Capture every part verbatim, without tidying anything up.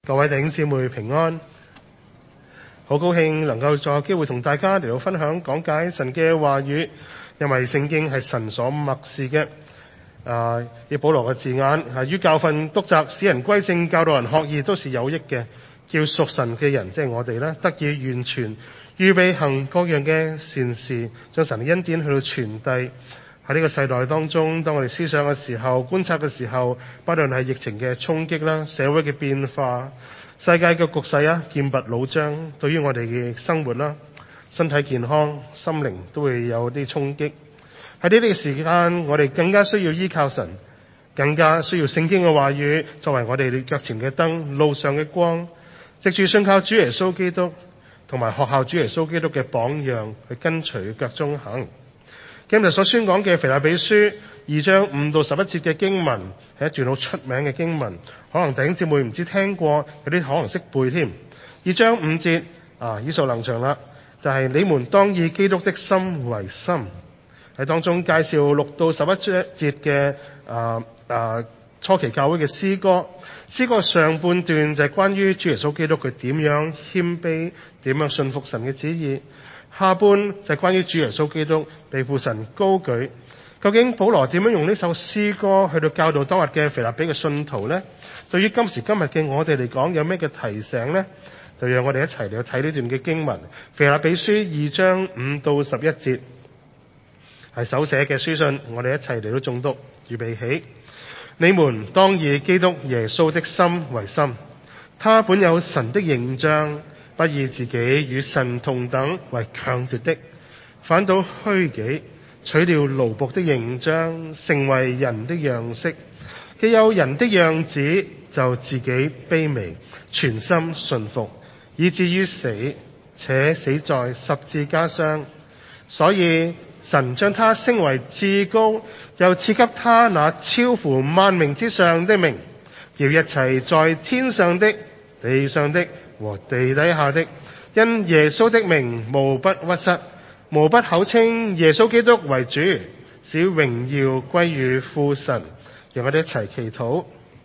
各位弟兄姊妹平安，好高興能夠再有機會同大家嚟到分享講解神嘅話語，因為聖經係神所默示嘅。啊，以保羅嘅字眼，係於教訓、督責、使人歸正、教導人學義都是有益嘅，叫屬神嘅人，即係我哋咧，得以完全，預備行各樣嘅善事，將神嘅恩典去到傳遞。喺呢個世代當中，當我哋思想嘅時候、觀察嘅時候，不論係疫情嘅衝擊啦、社會嘅變化、世界嘅局勢啊、劍拔弩張，對於我哋嘅生活啦、身體健康、心靈都會有啲衝擊。喺呢啲時間，我哋更加需要依靠神，更加需要聖經嘅話語作為我哋腳前嘅燈、路上嘅光，藉住信靠主耶穌基督同埋學效主耶穌基督嘅榜樣去跟隨腳中行。今日所宣講嘅腓立比書二章五到十一節嘅經文係一段好出名嘅經文，可能弟兄姊妹唔知聽過，有啲可能識背添。二章五節啊，耳熟能詳啦，就係、是、你們當以基督的心為心。喺當中介紹六到十一節嘅啊啊初期教會嘅詩歌，詩歌上半段就係關於主耶穌基督佢點樣謙卑，點樣信服神嘅旨意。下半就係關於主耶穌基督被父神高舉。究竟保羅點樣用呢首詩歌去到教導當日嘅腓立比嘅信徒呢？對於今時今日嘅我哋嚟講，有咩嘅提醒呢？就讓我哋一齊嚟睇呢段嘅經文。腓立比書二章五到十一節係手寫嘅書信，我哋一齊嚟到誦讀。預備起，你們當以基督耶穌的心為心，他本有神的形象，不以自己與神同等為強奪的，反倒虛己，取了奴僕的形象，成為人的樣式。既有人的樣子，就自己卑微，全心順服，以至於死，且死在十字架上。所以神將他升為至高，又賜給他那超乎萬名之上的名，叫一切在天上的、地上的和地底下的，因耶穌的名無不屈膝，無不口稱耶穌基督為主，使榮耀歸於父神。讓我哋一齊祈禱。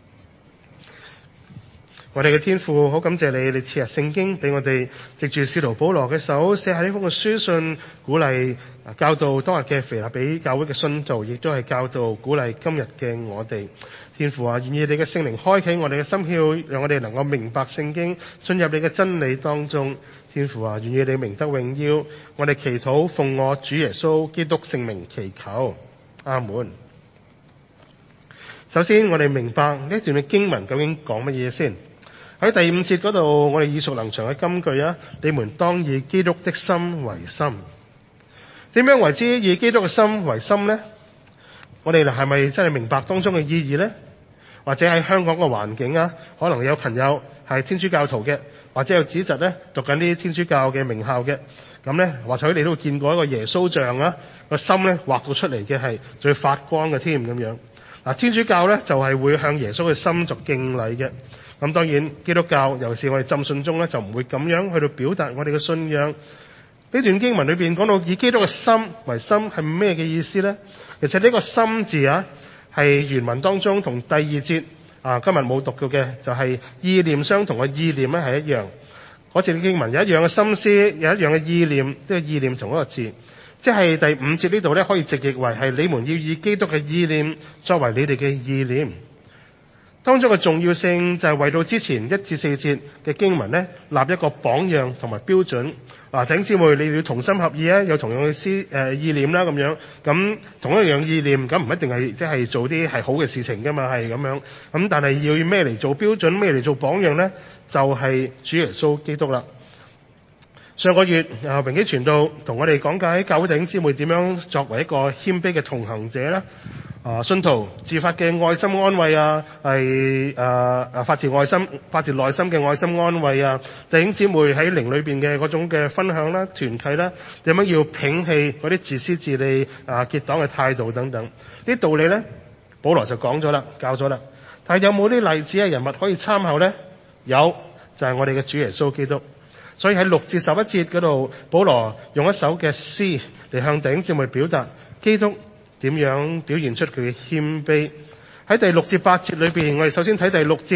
我哋嘅天父，好感謝你，你賜日聖經俾我哋，藉住使徒保羅嘅手寫下呢封嘅書信，鼓勵教導當日嘅腓立比教會嘅信徒，亦都係教導鼓勵今日嘅我哋。天父啊，願意你嘅聖靈開啟我哋嘅心竅，讓我哋能夠明白聖經，進入你嘅真理當中。天父啊，願意你名得榮耀。我哋祈禱奉我主耶穌基督聖名祈求，阿門。首先，我哋明白呢一段嘅經文究竟講乜嘢先。喺第五節嗰度，我哋耳熟能詳嘅金句啊，你們當以基督的心為心。點樣為之以基督嘅心為心呢？我哋係咪真係明白當中嘅意義呢？或者喺香港嘅環境啊，可能有朋友係天主教徒嘅，或者有子侄咧讀緊啲天主教嘅名校嘅，咁咧或許你都會見過一個耶穌像啊，個心咧畫到出嚟嘅係最發光嘅添咁樣。嗱，天主教咧就係會向耶穌嘅心作敬禮嘅。咁當然基督教尤其是我哋浸信宗咧就唔會咁樣去到表達我哋嘅信仰。呢段經文裏邊講到以基督嘅心為心係咩嘅意思呢？其實呢個心字啊係原文當中同第二節啊今日冇讀到嘅就係、是、意念相同嘅意念咧係一樣。嗰節經文有一樣嘅心思，有一樣嘅意念，呢個意念同一個字，即係第五節呢度咧可以直譯為係你們要以基督嘅意念作為你哋嘅意念。當中嘅重要性就係為到之前一至四節嘅經文咧立一個榜樣同埋標準。嗱，弟兄姊妹，你要同心合意啊，有同樣嘅思誒意念啦，咁樣咁同一樣意念，咁唔一定係即係做啲係好嘅事情噶嘛，係咁樣咁，但係要咩嚟做標準，咩嚟做榜樣咧？就係、是、主耶穌基督啦。上個月啊，榮基傳道同我哋講解教會弟兄姊妹點樣作為一個謙卑嘅同行者啦。啊，信徒自發嘅愛心安慰啊，係誒誒發自愛心、發自內心嘅愛心安慰啊，弟兄姊妹喺靈裏邊嘅嗰種嘅分享啦、團契啦，點樣要摒棄嗰啲自私自利啊、結黨嘅態度等等，呢啲道理咧，保羅就講咗啦、教咗啦。但係有冇啲例子嘅人物可以參考咧？有，就係、是、我哋嘅主耶穌基督。所以喺六至十一節嗰度，保羅用一首嘅詩嚟向弟兄姊妹表達基督點樣表現出佢嘅謙卑。喺第六至八節裏邊，我哋首先睇第六節，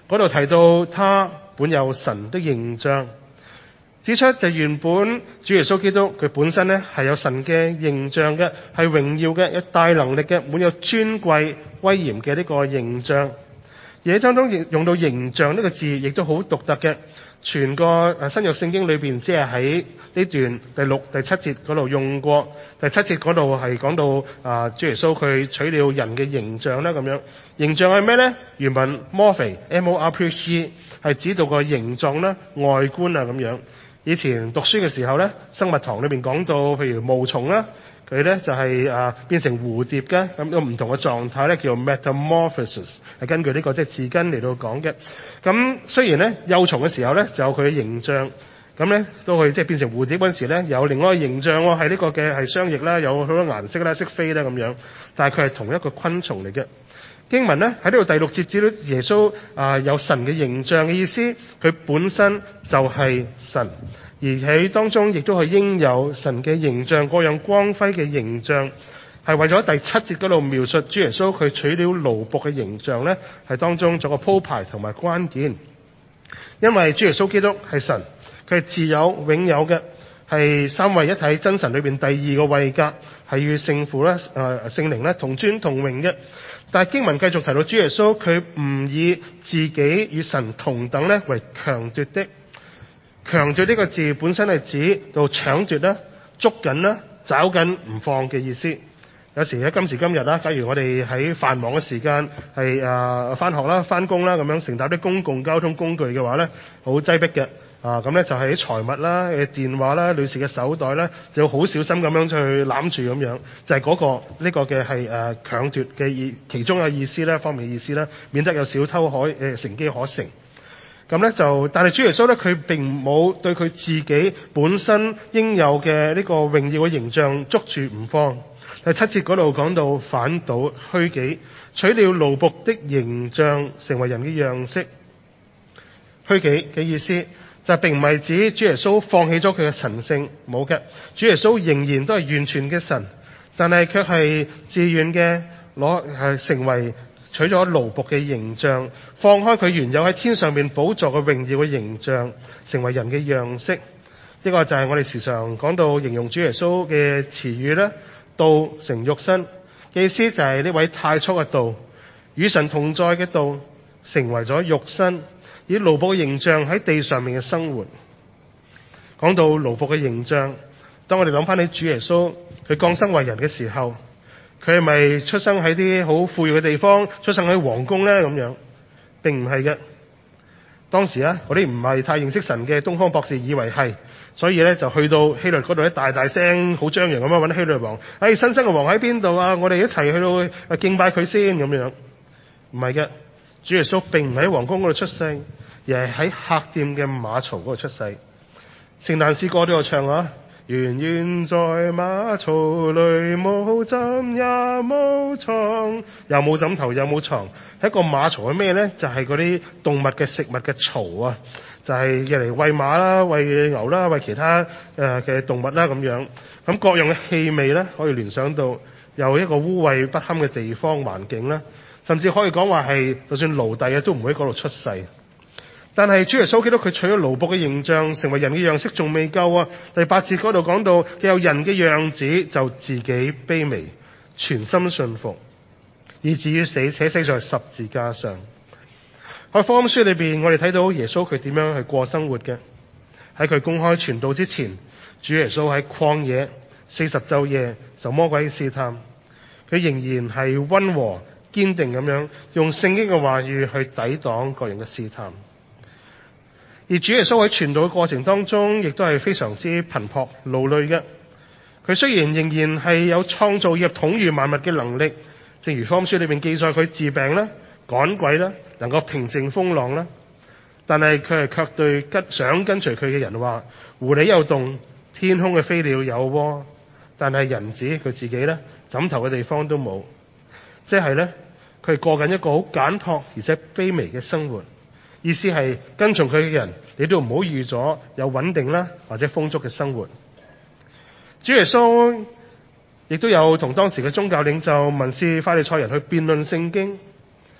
嗰度提到他本有神的形象，指出就原本主耶穌基督佢本身咧係有神嘅形象嘅，係榮耀嘅，有大能力嘅，滿有尊貴威嚴嘅呢個形象。而喺當中用到形象呢個字，亦都好獨特嘅。全個新約聖經裏邊，只係喺呢段第六、第七節嗰度用過。第七節嗰度係講到啊，主耶穌佢取了人嘅形象咧，咁樣形象係咩咧？原文 morphe，M O R P H E， 係指到個形狀啦、外觀啊咁樣。以前讀書嘅時候咧，生物堂裏邊講到，譬如毛蟲啦，佢咧就係、是、啊變成蝴蝶嘅，咁個唔同嘅狀態咧叫 metamorphosis， 係根據呢、這個即係字根嚟到講嘅。咁雖然咧幼蟲嘅時候咧就有佢嘅形象，咁咧都去即係變成蝴蝶嗰陣時咧有另外一個形象喎，係呢個嘅係雙翼啦，有好多顏色啦，識飛啦咁樣，但係佢係同一個昆蟲嚟嘅。經文咧喺呢度第六節指到耶穌啊、呃、有神嘅形象嘅意思，佢本身就係神，而喺當中亦都係應有神嘅形象，各樣光輝嘅形象，係為咗第七節嗰度描述主耶穌佢取了奴僕嘅形象咧，係當中做個鋪排同埋關鍵。因為主耶穌基督係神，佢係自有永有嘅，係三位一體真神裏邊第二個位格，係與聖父咧、誒聖靈咧同尊同榮嘅。但係經文繼續提到主耶穌，佢唔以自己與神同等咧為強奪的。強奪呢個字本身係指到搶奪啦、捉緊啦、抓緊唔放嘅意思。有時喺今時今日啦，假如我哋喺繁忙嘅時間係誒返學啦、返工啦咁樣，乘搭啲公共交通工具嘅話咧，好擠迫嘅。啊，咁咧就係啲財物啦、誒電話啦、女士嘅手袋啦，就要好小心咁樣去攬住咁樣，就係、是、嗰、那個呢、這個嘅係誒搶奪嘅意其中嘅意思咧，方面嘅意思咧，免得有小偷可誒、呃、乘機可乘。咁咧就，但係主耶穌咧，佢並冇對佢自己本身應有嘅呢個榮耀嘅形象捉住唔放。第七節嗰度講到反倒虛己，取了奴僕的形象，成為人嘅樣式。虛己嘅意思就並唔係指主耶穌放棄咗佢嘅神性，冇嘅。主耶穌仍然都係完全嘅神，但係卻係自願嘅攞係成為取咗奴僕嘅形象，放開佢原有喺天上面寶座嘅榮耀嘅形象，成為人嘅樣式。呢個就係我哋時常講到形容主耶穌嘅詞語咧，道成肉身嘅意思就係呢位太初嘅道，與神同在嘅道，成為咗肉身，以奴僕嘅形象喺地上面嘅生活。講到奴僕嘅形象，當我哋諗翻起主耶穌佢降生為人嘅時候，佢係咪出生喺啲好富裕嘅地方，出生喺皇宮咧？咁樣並唔係嘅。當時啊，嗰啲唔係太認識神嘅東方博士以為係，所以咧就去到希律嗰度咧，大大聲好張揚咁樣揾希律王。哎，新生嘅王喺邊度啊？我哋一齊去到敬拜佢先咁樣。唔係嘅，主耶穌並唔喺皇宮嗰度出世，而係喺客店嘅馬槽嗰度出世。聖誕詩歌都有唱啊，圓圓在馬槽裏，冇枕也冇床，又冇枕頭又冇床。一個馬槽係咩咧？就係嗰啲動物嘅食物嘅槽啊，就係用嚟餵馬啦、餵牛啦、餵其他誒嘅、呃、動物啦咁樣。咁各樣嘅氣味咧，可以聯想到有一個污穢不堪嘅地方環境啦，甚至可以講話係就算奴隸啊都唔會喺嗰度出世。但係主耶穌基督佢取咗奴僕嘅形象，成為人嘅樣式，仲未夠啊！第八節嗰度講到，既有人嘅樣子，就自己卑微，全心順服，以至於死，且死在十字架上。喺福音書裏邊，我哋睇到耶穌佢點樣去過生活嘅。喺佢公開傳道之前，主耶穌喺曠野四十晝夜受魔鬼試探，佢仍然係溫和堅定咁樣用聖經嘅話語去抵擋各人嘅試探。而主耶穌喺傳道嘅過程當中，亦都係非常之頻撲勞累嘅。佢雖然仍然係有創造以及統御萬物嘅能力，正如福音書裏邊記載佢治病啦、趕鬼啦、能夠平靜風浪啦，但係佢係卻對跟想跟隨佢嘅人話：狐狸有洞，天空嘅飛鳥有窩，但係人子佢自己咧，枕頭嘅地方都冇。即係咧，佢係過緊一個好簡樸而且卑微嘅生活。意思係跟從佢嘅人，你都唔好預咗有穩定啦或者豐足嘅生活。主耶穌亦都有同當時嘅宗教領袖、文士、法利賽人去辯論聖經，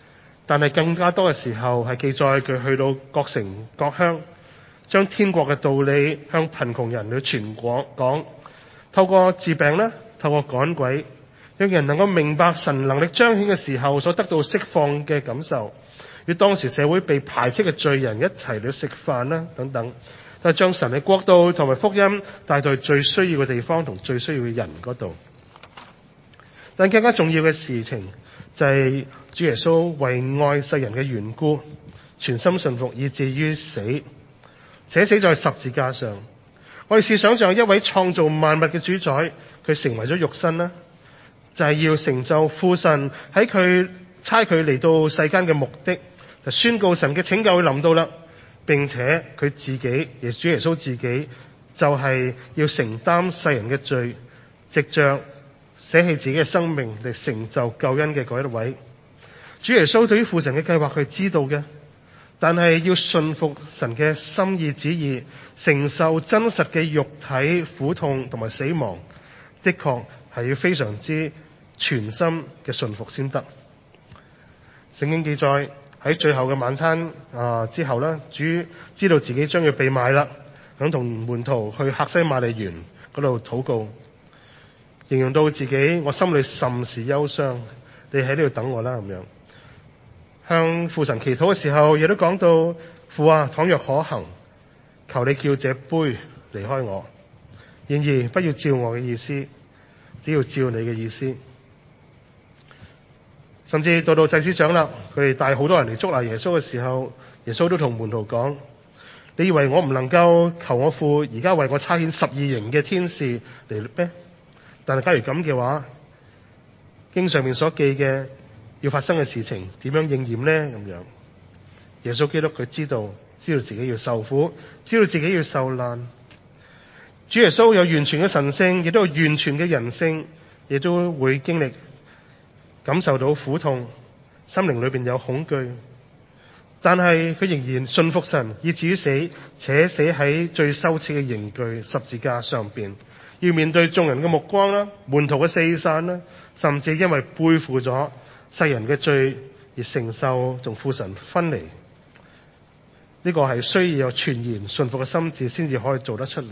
但係更加多嘅時候係記載佢去到各城各鄉，將天國嘅道理向貧窮人去傳廣講，透過治病啦，透過趕鬼，讓人能夠明白神能力彰顯嘅時候所得到釋放嘅感受，與當時社會被排斥嘅罪人一齊嚟食飯啦等等，就將神嘅國度同埋福音帶到最需要嘅地方同最需要嘅人嗰度。但更加重要嘅事情就係主耶穌為愛世人嘅緣故，全心順服以至於死，且死在十字架上。我哋試想像一位創造萬物嘅主宰，佢成為咗肉身啦，就係要成就父神喺佢差佢嚟到世間嘅目的，就宣告神嘅拯救會臨到啦。並且佢自己，亦主耶穌自己，就係要承擔世人嘅罪，藉着捨棄自己嘅生命嚟成就救恩嘅嗰一位。主耶穌對於父神嘅計劃佢係知道嘅，但係要順服神嘅心意旨意，承受真實嘅肉體苦痛同埋死亡，的確係要非常之全心嘅順服先得。聖經記載喺最後嘅晚餐啊之後咧，主知道自己將要被賣啦，想同門徒去客西馬尼園嗰度禱告，形容到自己我心裏甚是憂傷，你喺呢度等我啦咁樣。向父神祈禱嘅時候，亦都講到父啊，倘若可行，求你叫這杯離開我，然而不要照我嘅意思，只要照你嘅意思。甚至到到祭司長啦，佢哋帶好多人嚟捉拿耶穌嘅時候，耶穌都同門徒講：你以為我唔能夠求我父而家為我差遣十二營嘅天使嚟咩？但係假如咁嘅話，經上面所記嘅要發生嘅事情點樣應驗呢？咁樣，耶穌基督佢知道，知道自己要受苦，知道自己要受難。主耶穌有完全嘅神性，亦都有完全嘅人性，亦都會經歷感受到苦痛，心靈裏邊有恐懼，但係佢仍然信服神，以至於死，且死喺最羞恥嘅刑具十字架上邊，要面對眾人嘅目光啦，門徒嘅四散啦，甚至因為背負咗世人嘅罪而承受同父神分離。呢個係需要有全然信服嘅心志先至可以做得出嚟。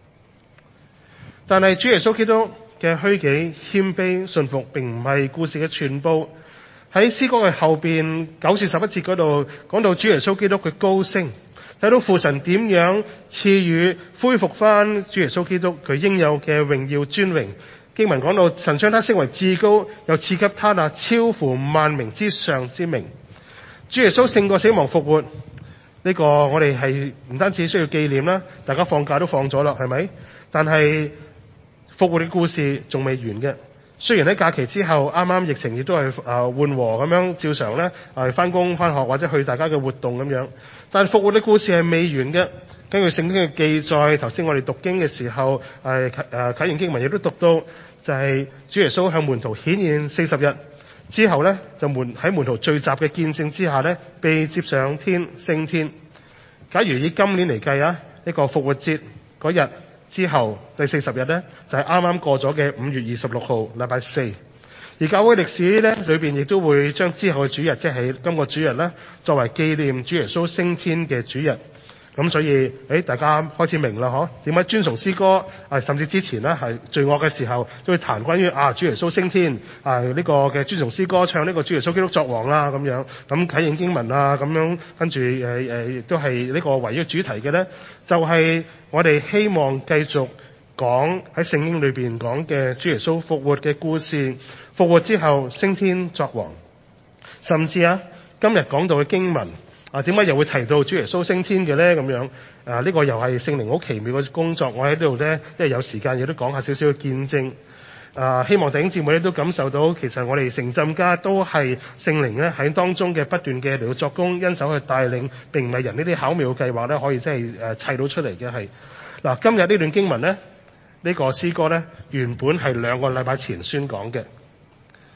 但係主耶穌基督嘅虛己謙卑順服並唔係故事嘅全部。喺詩歌嘅後邊九至十一節嗰度講到主耶穌基督佢高升，睇到父神點樣賜予恢復翻主耶穌基督佢應有嘅榮耀尊榮。經文講到神將他升為至高，又賜給他那超乎萬名之上之名。主耶穌勝過死亡復活，呢、這個我哋係唔單止需要紀念啦，大家放假都放咗啦，係咪？但係復活嘅故事仲未完嘅。雖然喺假期之後，啱啱疫情亦都係啊緩和咁樣，照常咧啊翻工翻學或者去大家嘅活動咁樣，但係復活嘅故事係未完嘅。根據聖經嘅記載，頭先我哋讀經嘅時候，誒誒啟言經文亦都讀到，就係、是、主耶穌向門徒顯現四十日之後咧，就門喺門徒聚集嘅見證之下咧，被接上天升天。假如以今年嚟計啊，呢、這個復活節嗰日之後第四十日咧，就係啱啱過咗嘅五月二十六號禮拜四。而教會歷史咧裏邊亦都會將之後嘅主日，即係今個主日咧，作為紀念主耶穌升天嘅主日。咁所以誒大家開始明啦嗬，點解尊崇詩歌啊，甚至之前咧係罪惡嘅時候都會談關於啊主耶穌升天啊呢、這個嘅尊崇詩歌，唱呢個主耶穌基督作王啦咁樣。咁啟應經文啊咁樣，跟住誒誒亦都係呢個圍繞主題嘅咧，就係、是、我哋希望繼續講喺聖經裏邊講嘅主耶穌復活嘅故事，復活之後升天作王，甚至啊今日講到嘅經文。啊，點解又會提到主耶穌升天嘅咧？咁樣啊，呢、這個又係聖靈好奇妙嘅工作。我喺呢度咧，因為有時間亦都講下少少嘅見證。啊，希望弟兄姊妹咧都感受到，其實我哋成浸家都係聖靈咧喺當中嘅不斷嘅嚟到作工，因手去帶領，並唔係人呢啲巧妙嘅計劃咧可以真係誒砌到出嚟嘅係。嗱、啊，今日呢段經文咧，呢、這個詩歌咧原本係兩個禮拜前宣講嘅。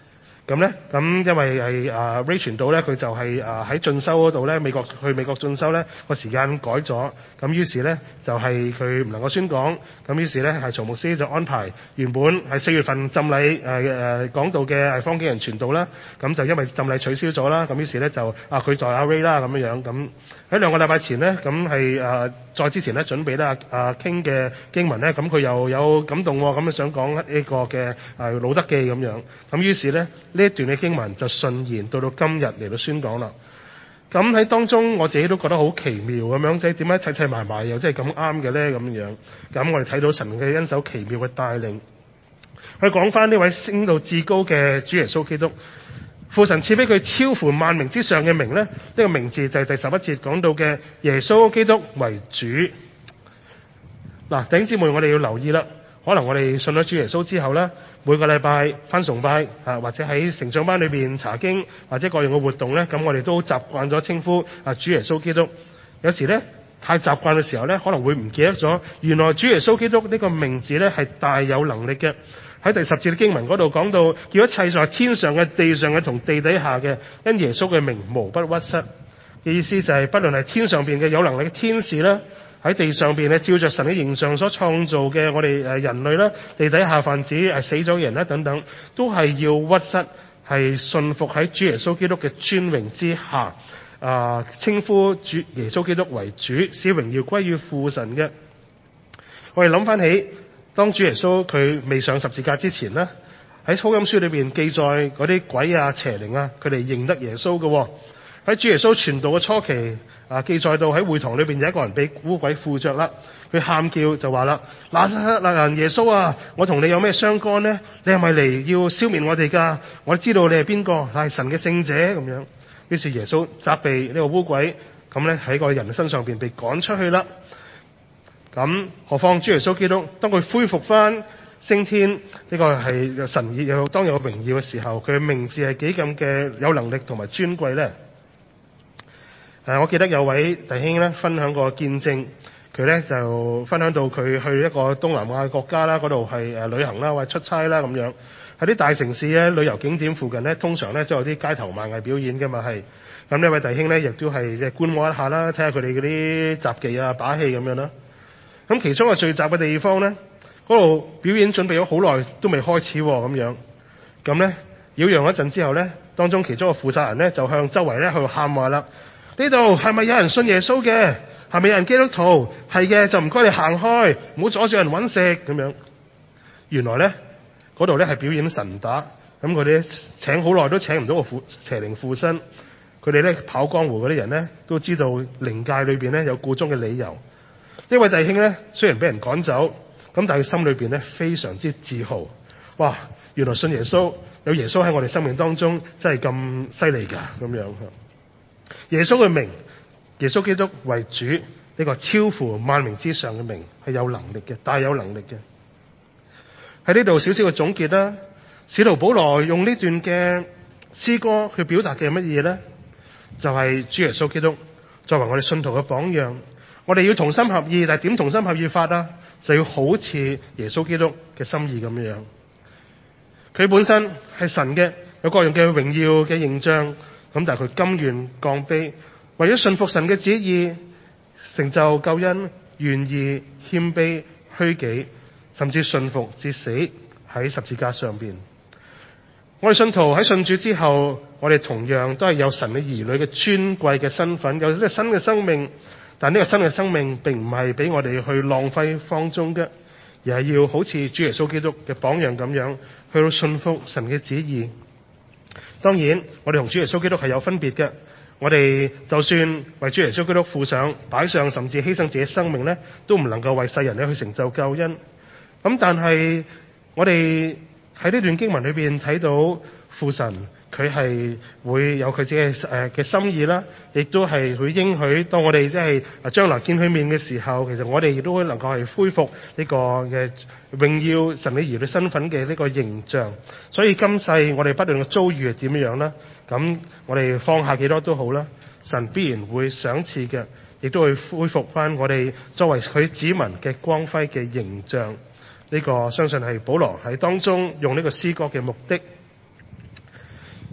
咁咧，咁因為係啊 Ray 傳道咧，佢就係啊喺進修嗰度咧，美國去美國進修咧個時間改咗，咁於是咧就係佢唔能夠宣講，咁於是咧係曹牧師就安排原本係四月份浸禮誒誒講道嘅係方景仁傳道啦，咁就因為浸禮取消咗啦，咁於是咧就啊佢在阿 Ray 啦咁樣樣，咁喺兩個禮拜前咧，咁係啊再之前咧準備咧啊傾嘅經文咧，咁佢又有感動喎，咁啊想講呢個嘅啊路得記咁樣，咁於是咧呢一段嘅經文就順延到到今日嚟到宣講啦。咁喺當中我自己都覺得好奇妙咁樣，即係點解砌砌埋埋又真係咁啱嘅咧咁樣。咁我哋睇到神嘅恩手奇妙嘅帶領。我哋講翻呢位升到至高嘅主耶穌基督，父神賜俾佢超乎萬名之上嘅名咧，呢、這個名字就係第十一節講到嘅耶穌基督為主。嗱，弟兄姊妹，我哋要留意啦。可能我哋信咗主耶穌之後咧，每個禮拜返崇拜啊，或者喺成長班裏邊查經，或者各樣嘅活動咧，咁我哋都習慣咗稱呼啊主耶穌基督。有時咧太習慣嘅時候咧，可能會唔記得咗，原來主耶穌基督呢個名字咧係大有能力嘅。喺第十節嘅經文嗰度講到，叫一切在天上嘅、地上嘅同地底下嘅，因耶穌嘅名無不屈膝嘅意思就係、是，不論係天上邊嘅有能力嘅天使啦。喺地上邊咧，照着神嘅形象所創造嘅我哋誒人類啦，地底下分子係死咗嘅人啦等等，都係要屈膝，係信服喺主耶穌基督嘅尊榮之下，啊稱呼主耶穌基督為主，使榮耀歸於父神嘅。我哋諗翻起，當主耶穌佢未上十字架之前咧，喺福音書裏邊記載嗰啲鬼啊邪靈啊，佢哋認得耶穌嘅。喺主耶穌傳道嘅初期，啊記載到喺會堂裏邊有一個人俾污鬼附着啦，佢喊叫就話啦：嗱嗱人耶穌啊，我同你有咩相干呢？你係咪嚟要消滅我哋噶？我知道你係邊個，係神嘅聖者咁樣。於是耶穌責備呢個污鬼，咁咧喺個人身上邊被趕出去啦。咁何況主耶穌基督，當佢恢復翻升天，呢、這個係神有當有榮耀嘅時候，佢嘅名字係幾咁嘅有能力同埋尊貴咧？誒、啊，我記得有位弟兄咧分享過見證，佢咧就分享到佢去一個東南亞國家啦，嗰度係誒旅行啦，或者出差啦咁樣。喺啲大城市咧，旅遊景點附近咧，通常咧都有啲街頭賣藝表演嘅嘛係。咁呢位弟兄咧亦都係即係觀摩一下啦，睇下佢哋嗰啲雜技啊、把戲咁樣啦。咁其中一個聚集嘅地方咧，嗰度表演準備咗好耐都未開始咁樣。咁咧擾攘一陣之後咧，當中其中一個負責人咧就向周圍咧去喊話啦。呢度係咪有人信耶穌嘅？係咪有人基督徒？係嘅就唔該你行開，唔好阻住人揾食咁樣。原來咧嗰度咧係表演神打，咁佢哋請好耐都請唔到個附邪靈附身。佢哋咧跑江湖嗰啲人咧都知道靈界裏邊咧有故中嘅理由。呢位弟兄咧雖然俾人趕走，咁但係佢心裏邊咧非常之自豪。哇！原來信耶穌有耶穌喺我哋生命當中真係咁犀利㗎咁樣。耶穌嘅名，耶穌基督為主，呢、這個超乎萬名之上嘅名係有能力嘅，大有能力嘅。喺呢度少少嘅總結啦。使徒保羅用呢段嘅詩歌去表達嘅係乜嘢咧？就係、是、主耶穌基督作為我哋信徒嘅榜樣，我哋要同心合意，但係點同心合意法啊？就要好似耶穌基督嘅心意咁樣。佢本身係神嘅，有各樣嘅榮耀嘅形象。咁但係佢甘願降卑，為咗信服神嘅旨意，成就救恩，願意謙卑虛己，甚至信服至死喺十字架上邊。我哋信徒喺信主之後，我哋同樣都係有神嘅兒女嘅尊貴嘅身份，有呢個新嘅生命。但呢個新嘅生命並唔係俾我哋去浪費放縱嘅，而係要好似主耶穌基督嘅榜樣咁樣，去到信服神嘅旨意。當然，我哋同主耶穌基督係有分別嘅。我哋就算為主耶穌基督付上、擺上，甚至犧牲自己生命咧，都唔能夠為世人咧去成就救恩。咁但係我哋喺呢段經文裏邊睇到父神，佢係會有佢自己誒嘅心意啦，亦都係佢應許，當我哋即係將來見佢面嘅時候，其實我哋亦都能夠係恢復呢個嘅榮耀神嘅兒女身份嘅呢個形象。所以今世我哋不論嘅遭遇係點樣啦，咁我哋放下幾多都好啦，神必然會賞賜嘅，亦都會恢復翻我哋作為佢子民嘅光輝嘅形象。呢個相信係保羅喺當中用呢個詩歌嘅目的。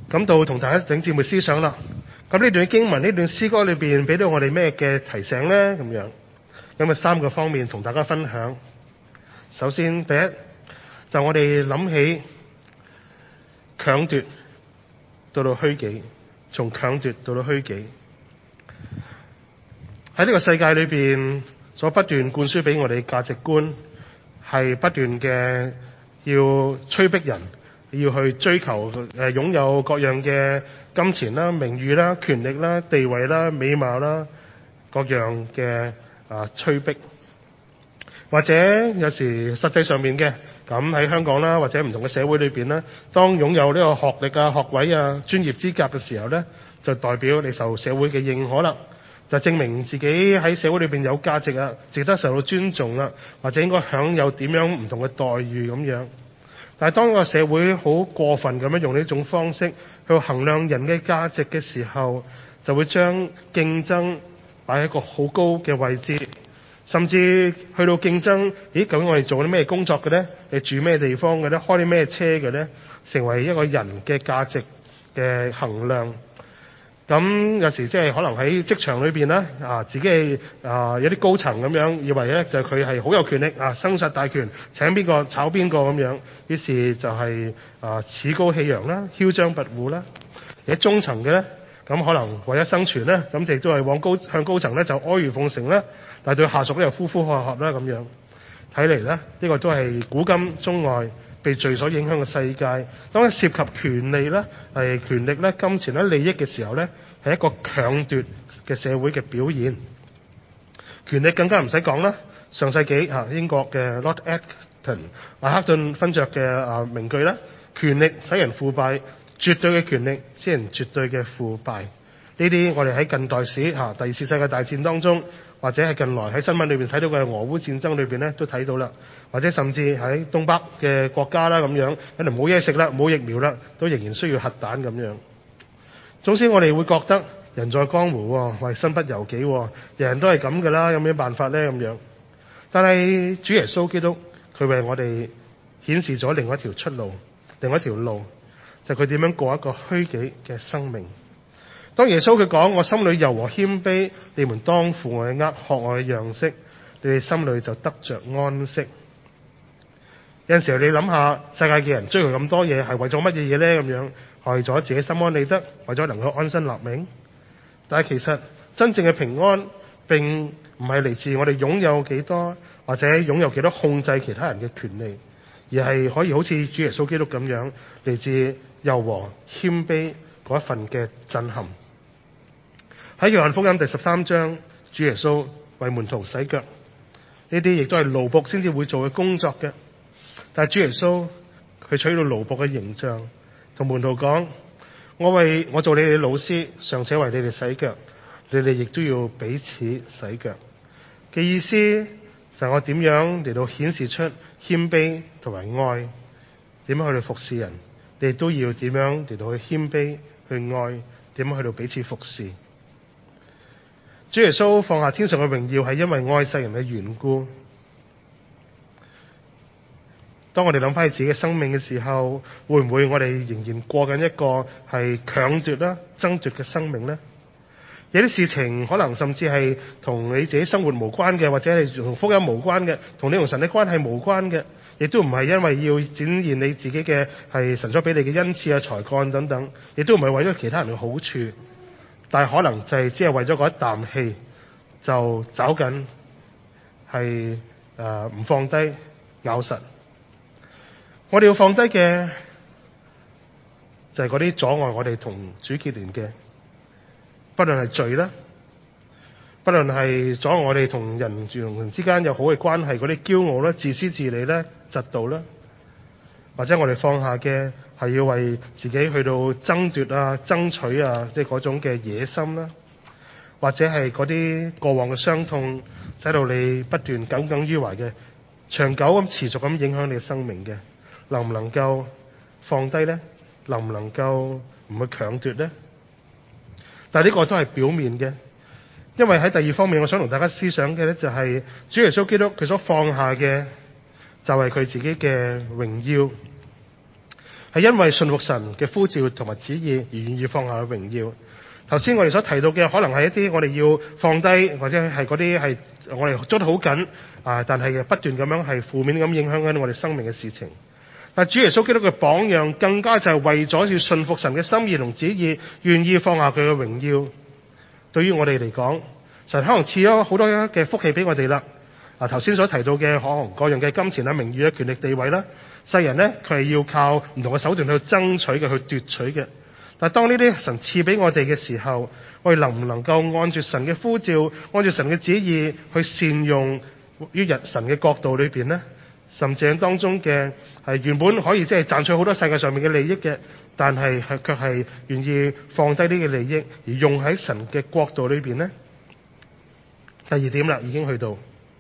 咁到同大家整節目思想啦。咁呢段經文，呢段詩歌裏邊俾到我哋咩嘅提醒呢？咁樣咁啊三個方面同大家分享。首先第一就我哋諗起搶奪到到虛己，從搶奪到到虛己，喺呢個世界裏邊所不斷灌輸俾我哋價值觀，係不斷嘅要催逼人要去追求誒擁有各樣嘅金錢啦、名譽啦、權力啦、地位啦、美貌啦，各樣嘅啊催逼。或者有時實際上面嘅，咁喺香港啦，或者唔同嘅社會裏邊啦，當擁有呢個學歷啊、學位啊、專業資格嘅時候咧，就代表你受社會嘅認可啦，就證明自己喺社會裏邊有價值啊，值得受到尊重啦，或者應該享有點樣唔同嘅待遇咁樣。但係當個社會好過分咁樣用呢種方式去衡量人嘅價值嘅時候，就會將競爭擺喺一個好高嘅位置。甚至去到競爭，咦？究竟我哋做啲咩工作嘅咧？你住咩地方嘅咧？開啲咩車嘅咧？成為一個人嘅價值嘅衡量。咁有時即係可能喺職場裏邊啦，啊自己係啊有啲高層咁樣，以為咧就佢係好有權力啊，生殺大權，請邊個炒邊個咁樣。於是就係啊趾高氣揚啦，囂張跋扈啦。而喺中層嘅咧，咁可能為咗生存咧，咁亦都係往高向高層咧就阿諛奉承啦。但係對下屬咧又呼呼喝喝啦咁樣，睇嚟咧呢個都係古今中外被罪所影響嘅世界。當涉及權利咧、係權力咧、金錢咧、利益嘅時候咧，係一個搶奪嘅社會嘅表現。權力更加唔使講啦，上世紀啊英國嘅 Lord Acton 阿克頓勳爵嘅啊名句啦，權力使人腐敗，絕對嘅權力使人絕對嘅腐敗。呢啲我哋喺近代史嚇第二次世界大戰當中，或者係近來喺新聞裏邊睇到嘅俄烏戰爭裏邊咧，都睇到啦。或者甚至喺東北嘅國家啦咁樣，可能冇嘢食啦，冇疫苗啦，都仍然需要核彈咁樣。總之我哋會覺得人在江湖，為身不由己，人人都係咁噶啦，有咩辦法咧咁樣？但係主耶穌基督佢為我哋顯示咗另外一條出路，另外一條路就係佢點樣過一個虛己嘅生命。當耶穌佢講我心裏柔和謙卑，你們當負我嘅軛，學我嘅樣式，你哋心裏就得着安息。有陣時候你諗下，世界嘅人追求咁多嘢係為咗乜嘢嘢咧？咁樣為咗自己心安理得，為咗能夠安身立命。但係其實真正嘅平安並唔係嚟自我哋擁有幾多，或者擁有幾多控制其他人嘅權利，而係可以好似主耶穌基督咁樣嚟自柔和謙卑嗰一份嘅震撼。喺約翰福音第十三章，主耶穌為門徒洗腳，呢啲亦都係奴僕先至會做嘅工作嘅。但係主耶穌佢取到奴僕嘅形象，同門徒講：我為我做你哋嘅老師，尚且為你哋洗腳，你哋亦都要彼此洗腳。嘅意思就係我點樣嚟到顯示出謙卑同埋愛，點樣去到服侍人，你哋都要點樣嚟到去謙卑去愛，點樣去到彼此服侍。主耶穌放下天上嘅榮耀，係因為愛世人嘅緣故。當我哋諗翻起自己嘅生命嘅時候，會唔會我哋仍然過緊一個係搶奪啦、爭奪嘅生命呢？有啲事情可能甚至係同你自己生活無關嘅，或者係同福音無關嘅，同你同神嘅關係無關嘅，亦都唔係因為要展現你自己嘅係神所俾你嘅恩賜啊、才幹等等，亦都唔係為咗其他人嘅好處。但係可能就係只係為咗嗰一啖氣，就走緊係誒唔放低咬實。我哋要放低嘅就係嗰啲阻礙我哋同主結連嘅，不論係罪啦，不論係阻礙我哋同人同人之間有好嘅關係嗰啲驕傲啦、自私自利啦、嫉妒啦，或者我哋放下嘅係要為自己去到爭奪啊、爭取啊，即係嗰種嘅野心啦，或者係嗰啲過往嘅傷痛，使到你不斷耿耿於懷嘅，長久咁持續咁影響你嘅生命嘅，能唔能夠放低呢？能唔能夠唔去搶奪呢？但係呢個都係表面嘅，因為喺第二方面，我想同大家思想嘅咧就係主耶穌基督佢所放下嘅就係佢自己嘅榮耀。 係因為信服神嘅呼召同埋旨意而願意放下榮耀。頭先我哋所提到嘅可能係一啲我哋要放低，或者係嗰啲係我哋捉得好緊啊，但係不斷咁樣係負面咁影響緊我哋生命嘅事情。但主耶穌基督嘅榜樣更加就係為咗要信服神嘅心意同旨意，願意放下佢嘅榮耀。對於我哋嚟講，神可能賜咗好多嘅福氣俾我哋啦。啊，頭先所提到嘅可能各樣嘅金錢啦、名譽啦、權力地位啦，世人呢，佢係要靠唔同嘅手段去爭取嘅、去奪取嘅。但係當呢啲神賜俾我哋嘅時候，我哋能唔能夠按住神嘅呼召、按住神嘅旨意去善用於日神嘅國度裏邊呢？甚至喺當中嘅係原本可以即係賺取好多世界上面嘅利益嘅，但係係卻係願意放低呢個利益而用喺神嘅國度裏邊呢？第二點啦，已經去到。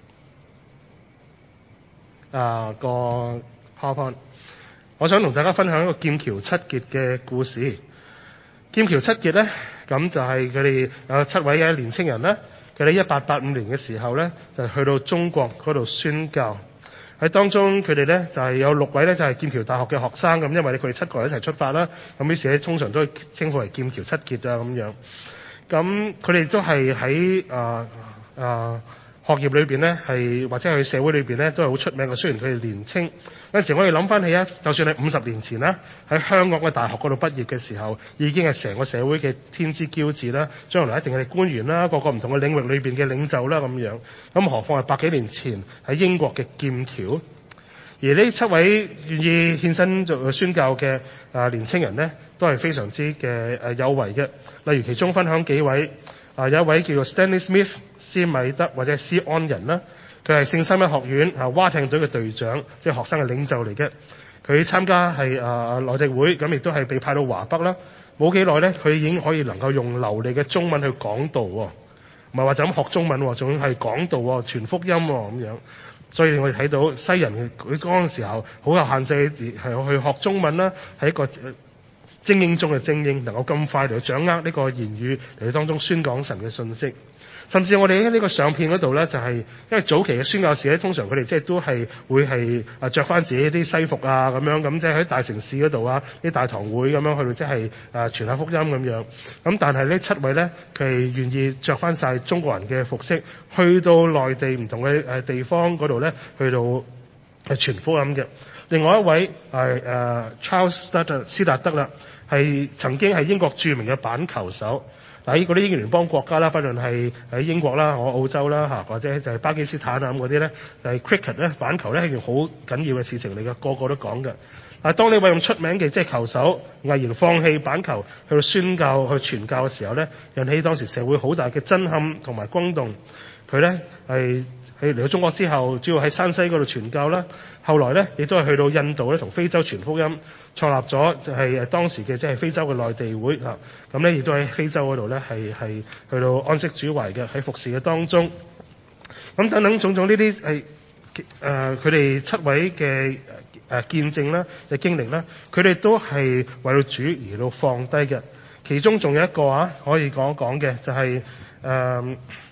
啊，個 PowerPoint， 我想同大家分享一個劍橋七傑嘅故事。劍橋七傑咧，咁就係佢哋有七位嘅年青人啦。佢哋一八八五年嘅時候咧，就去到中國嗰度宣教。喺當中佢哋咧就係有六位咧就係劍橋大學嘅學生咁，因為佢哋七個人一齊出發啦。咁於是咧通常都稱呼為劍橋七傑啊咁樣。咁佢哋都係喺啊啊學業裏邊咧，係或者係社會裏邊咧，都係好出名嘅。雖然佢哋年青，有時我哋諗翻起啊，就算係五十年前啦，喺香港嘅大學嗰度畢業嘅時候，已經係成個社會嘅天之驕子啦，將來一定係官員啦，各個唔同嘅領域裏邊嘅領袖啦咁樣。咁何況係百幾年前喺英國嘅劍橋，而呢七位願意獻身做宣教嘅啊年青人咧，都係非常之嘅誒有為嘅。例如其中分享幾位啊，有一位叫做 Stanley Smith。斯米德或者斯安人啦，佢係聖三一學院啊蛙艇隊嘅隊長，即係學生嘅領袖嚟嘅。佢參加係啊內地會，咁亦都係被派到華北啦。冇幾耐咧，佢已經可以能夠用流利嘅中文去講道，唔係話就咁學中文，仲係講道傳福音咁樣。所以我哋睇到西人佢嗰陣時候好有限制，係去學中文啦，係一個精英中嘅精英，能夠咁快嚟掌握呢個言語嚟當中宣講神嘅信息。甚至我哋喺呢個相片嗰度咧，就係、是、因為早期嘅宣教士咧，通常佢哋即係都係會係啊著翻自己啲西服啊咁樣，咁即係喺大城市嗰度啊，啲大堂會咁樣去到即係啊傳下福音咁樣。咁但係呢七位咧，佢係願意著翻晒中國人嘅服飾，去到內地唔同嘅誒地方嗰度咧，去到係傳福音嘅。另外一位係誒、啊、Charles Studd 斯達德啦，係曾經係英國著名嘅板球手。喺嗰啲英聯邦國家啦，不論係喺英國啦、我澳洲啦嚇，或者就係巴基斯坦啊咁嗰啲咧，就係 cricket 咧板球咧係件好緊要嘅事情嚟嘅，個個都講嘅。但係當你話用出名嘅即係球手毅然放棄板球去到宣教去傳教嘅時候咧，引起當時社會好大嘅震撼同埋轟動。佢咧係喺嚟到中國之後，主要喺山西嗰度傳教啦。後來咧亦都係去到印度咧同非洲傳福音，創立咗就係誒當時嘅即係非洲嘅內地會嚇。咁咧亦都喺非洲嗰度咧係係去到安息主懷嘅喺服侍嘅當中。咁等等種種呢啲係誒佢哋七位嘅誒、呃、見證啦嘅經歷啦，佢哋都係為到主而到放低嘅。其中仲有一個啊可以講一講嘅就係、是、誒。呃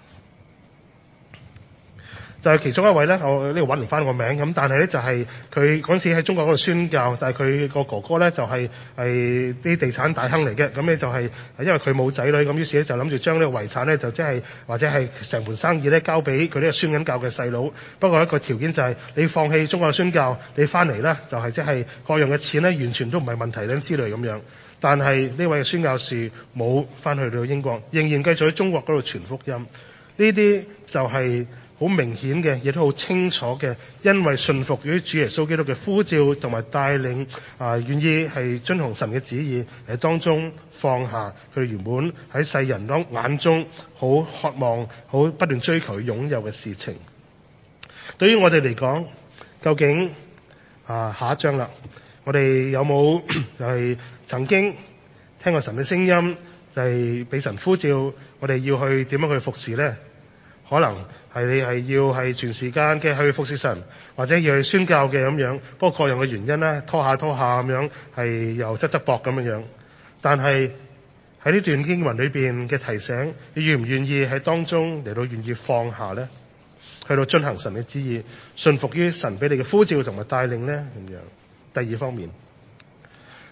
就係其中一位咧，我呢度揾唔翻個名咁，但係咧就係佢嗰陣時喺中國嗰度宣教，但係佢個哥哥咧就係係啲地產大亨嚟嘅，咁咧就係因為佢冇仔女，咁於是咧就諗住將呢個遺產咧就即係或者係成盤生意咧交俾佢呢個宣緊教嘅細佬。不過一個條件就係你放棄中國嘅宣教，你翻嚟咧就係即係各樣嘅錢咧完全都唔係問題咧之類咁樣。但係呢位宣教士冇翻去到英國，仍然繼續喺中國嗰度傳福音。呢啲就係好明顯嘅，亦都好清楚嘅，因為信服於主耶穌基督嘅呼召同埋帶領，啊，願意係遵從神嘅旨意，喺當中放下佢哋原本喺世人當眼中好渴望、好不斷追求擁有嘅事情。對於我哋嚟講，究竟啊下一章啦，我哋有冇就係曾經聽過神嘅聲音，就係俾神呼召，我哋要去點樣去服侍呢？可能係你係要係全時間嘅去服侍神，或者要去宣教嘅咁樣。不過各樣嘅原因咧，拖下拖下咁樣，係又側側膊咁樣樣。但係喺呢段經文裏邊嘅提醒，你願唔願意喺當中嚟到願意放下呢？去到遵行神嘅旨意，信服於神俾你嘅呼召同埋帶領呢？咁樣。第二方面，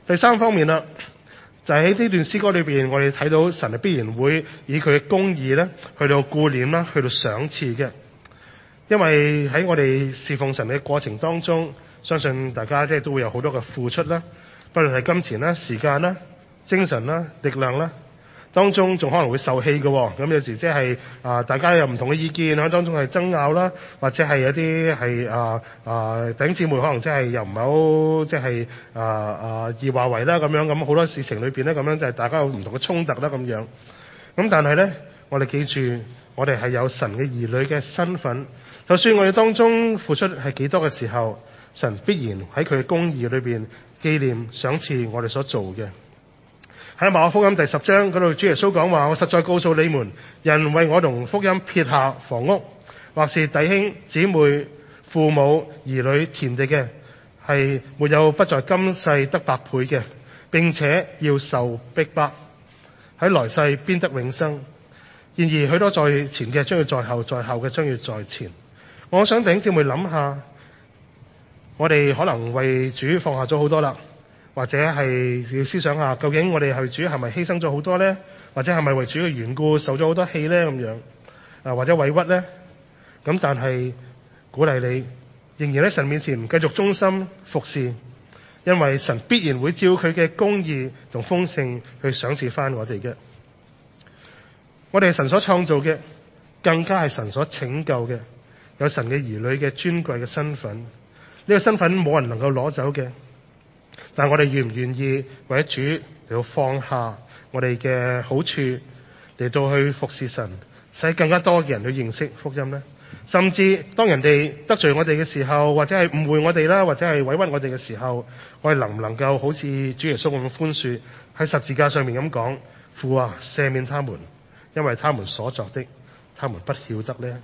第三方面啦，就係喺呢段詩歌裏邊，我哋睇到神係必然會以佢嘅公義咧，去到顧念啦，去到賞賜嘅。因為喺我哋侍奉神嘅過程當中，相信大家即係都會有好多嘅付出啦，不論係金錢啦、時間啦、精神啦、力量啦，當中仲可能會受氣嘅。咁有時即係啊，大家有唔同嘅意見喺當中係爭拗啦，或者係有啲係啊啊弟兄姊妹可能即係又唔係好即係啊啊易話為啦咁樣，咁好多事情裏邊咧咁樣就係大家有唔同嘅衝突啦咁樣。咁但係咧，我哋記住，我哋係有神嘅兒女嘅身份，就算我哋當中付出係幾多嘅時候，神必然喺佢嘅公義裏邊紀念賞賜我哋所做嘅。喺馬可福音第十章嗰度，主耶穌講話：我實在告訴你們，人為我同福音撇下房屋，或是弟兄姊妹、父母、兒女、田地嘅，係沒有不在今世得百倍嘅，並且要受逼迫，喺來世邊得永生。然而許多在前嘅將要在後，在後嘅將要在前。我想弟兄姊妹諗下，我哋可能為主放下咗好多啦，或者係要思想下，究竟我哋係主係咪犧牲咗好多呢？或者係咪為主嘅緣故受咗好多氣呢？咁樣啊，或者委屈呢？咁但係鼓勵你，仍然喺神面前繼續忠心服侍，因為神必然會照佢嘅公義同豐盛去賞賜翻我哋嘅。我哋係神所創造嘅，更加係神所拯救嘅，有神嘅兒女嘅尊貴嘅身份。呢個身份冇人能夠攞走嘅，但我哋願唔願意為咗主嚟到放下我哋嘅好處嚟到去服侍神，使更加多嘅人去認識福音呢？甚至當人哋得罪我哋嘅時候，或者係誤會我哋啦，或者係委屈我哋嘅時候，我哋能唔能夠好似主耶穌咁寬恕，喺十字架上面咁講：父啊，赦免他們，因為他們所作的，他們不曉得呢？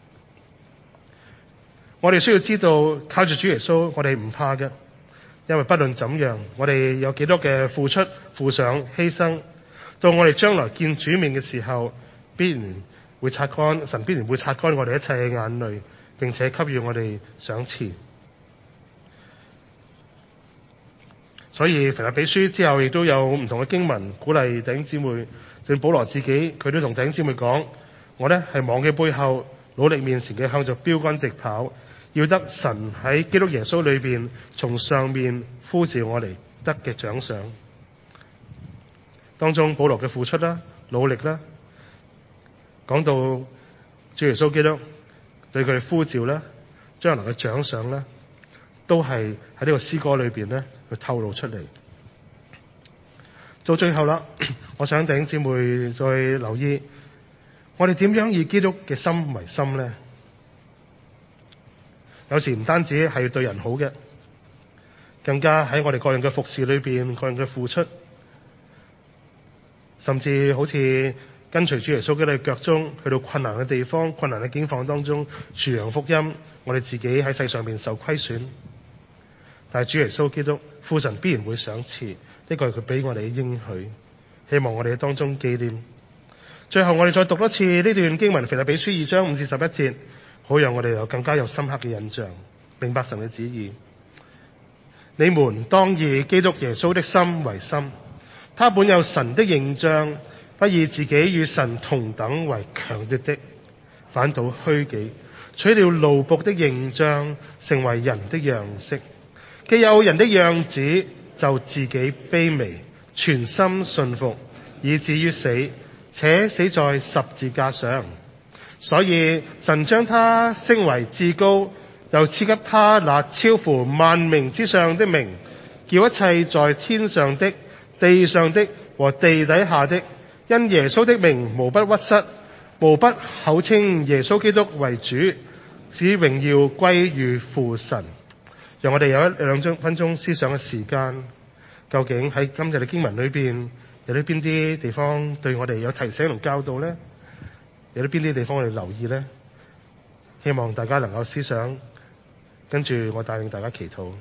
我哋需要知道，靠住主耶穌，我哋唔怕嘅，因為不論怎樣，我哋有幾多嘅付出、付上、犧牲，到我哋將來見主面嘅時候，必然會擦乾，神必然會擦乾我哋一切嘅眼淚，並且給予我哋賞賜。所以腓立比書之後亦都有唔同嘅經文鼓勵弟兄姊妹，就保羅自己佢都同弟兄姊妹講：我呢係忘記背後，努力面前嘅，向着標竿直跑，要得神喺基督耶穌裏邊從上面呼召我哋得嘅獎賞。當中保羅嘅付出啦、努力啦，講到主耶穌基督對佢哋呼召啦、將來嘅獎賞啦，都係喺呢個詩歌裏邊咧去透露出嚟。到最後啦，我想弟兄姊妹再留意，我哋點樣以基督嘅心為心呢？有時唔單止係對人好嘅，更加喺我哋個人嘅服侍裏邊，個人嘅付出，甚至好似跟隨主耶穌基督嘅腳蹤，去到困難嘅地方、困難嘅境況當中傳揚福音，我哋自己喺世上面受虧損，但係主耶穌基督父神必然會賞賜，呢個係佢俾我哋嘅應許，希望我哋喺當中紀念。最後我哋再讀一次呢段經文，腓立比書二章五至十一節，好讓我哋有更加有深刻嘅印象，明白神嘅旨意。你們當以基督耶穌的心為心，他本有神的形象，不以自己與神同等為強奪的，反倒虛己，取了奴僕的形象，成為人的樣式。既有人的樣子，就自己卑微，全心順服，以至於死，且死在十字架上。所以神將他升為至高，又賜給他那超乎萬名之上的名，叫一切在天上的、地上的和地底下的，因耶穌的名無不屈膝，無不口稱耶穌基督為主，使榮耀歸於父神。讓我哋有一兩鐘分鐘思想嘅時間，究竟喺今日嘅經文裏邊有啲邊啲地方對我哋有提醒同教導呢？有啲邊啲地方我哋留意呢？希望大家能夠思想，跟住我帶領大家祈禱。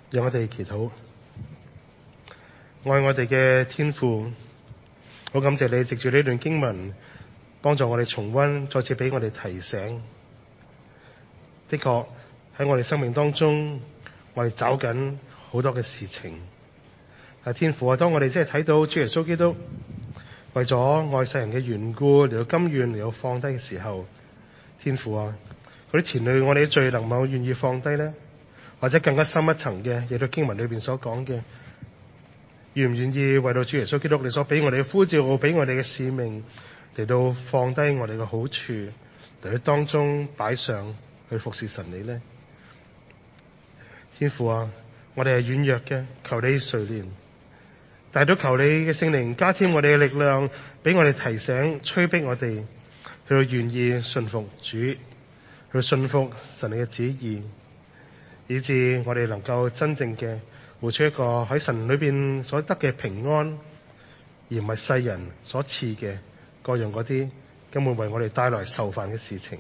讓我哋祈禱。愛我哋嘅天父，好感謝你藉住呢段經文幫助我哋重溫，再次俾我哋提醒。的確喺我哋生命當中，我哋找緊好多嘅事情。但天父啊，當我哋真係睇到主耶穌基督為咗愛世人嘅緣故嚟到甘願嚟到放低嘅時候，天父啊，嗰啲前累我哋嘅罪能否願意放低呢？或者更加深一層嘅，亦都經文裏邊所講嘅，願唔願意為到主耶穌基督你所俾我哋嘅呼召，俾我哋嘅使命嚟到放低我哋嘅好處，嚟到當中擺上去服侍神你呢？天父啊，我哋係軟弱嘅，求你垂憐，但係都求你嘅聖靈加添我哋嘅力量，俾我哋提醒催逼我哋去到願意順服主，去到順服神你嘅旨意，以致我哋能夠真正嘅活出一個喺神裏邊所得嘅平安，而唔係世人所賜嘅各樣嗰啲根本為我哋帶來受煩嘅事情。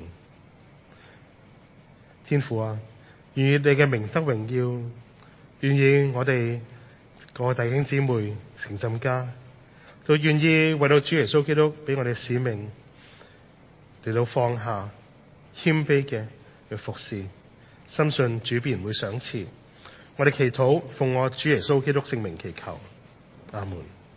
天父啊，願意你嘅名得榮耀，願意我哋各位弟兄姊妹誠心家都願意為到主耶穌基督俾我哋使命嚟到放下謙卑嘅去服侍，深信主必然會賞賜。我哋祈禱奉我主耶穌基督聖名祈求，阿門。